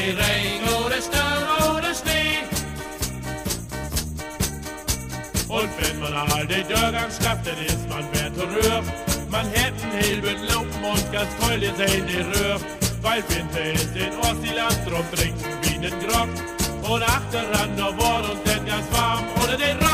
die Regen oder Sturm oder Schnee. Und wenn man all den Dörgang schafft, dann ist man wer zur Rühr. Man hätten Hilben, Lumpen und ganz voll ist in die Rühr. Weil Winter ist in Ostseeland, drum trinken wie den Grog. Und achteran der Wort und dann ganz warm oder den Rock.